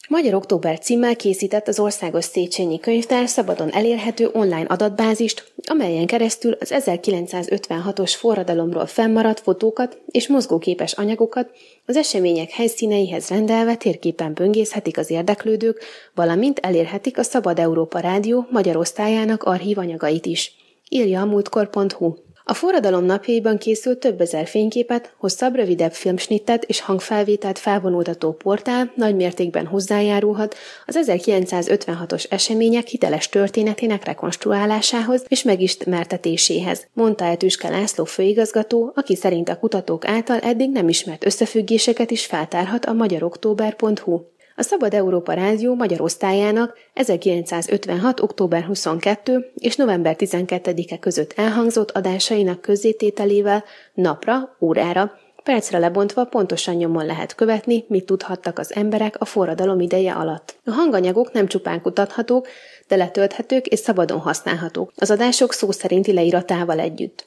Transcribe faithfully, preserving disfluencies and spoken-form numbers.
Magyar Október címmel készített az Országos Széchenyi Könyvtár szabadon elérhető online adatbázist, amelyen keresztül az ezerkilencszázötvenhatos forradalomról fennmaradt fotókat és mozgóképes anyagokat az események helyszíneihez rendelve térképen böngészhetik az érdeklődők, valamint elérhetik a Szabad Európa Rádió magyar osztályának archív anyagait is, írja a múltkor pont hu. A forradalom napjaiban készült több ezer fényképet, hosszabb, rövidebb filmsnittet és hangfelvételt felvonultató portál nagymértékben hozzájárulhat az ezerkilencszázötvenhatos események hiteles történetének rekonstruálásához és megismertetéséhez, mondta el Tüske László főigazgató, aki szerint a kutatók által eddig nem ismert összefüggéseket is feltárhat a magyar október pont hu. A Szabad Európa Rádió magyar osztályának ezerkilencszázötvenhat. október huszonkettedike és november tizenkettedike között elhangzott adásainak közzétételével napra, órára, percre lebontva pontosan nyomon lehet követni, mit tudhattak az emberek a forradalom ideje alatt. A hanganyagok nem csupán kutathatók, de letölthetők és szabadon használhatók, az adások szó szerinti leíratával együtt.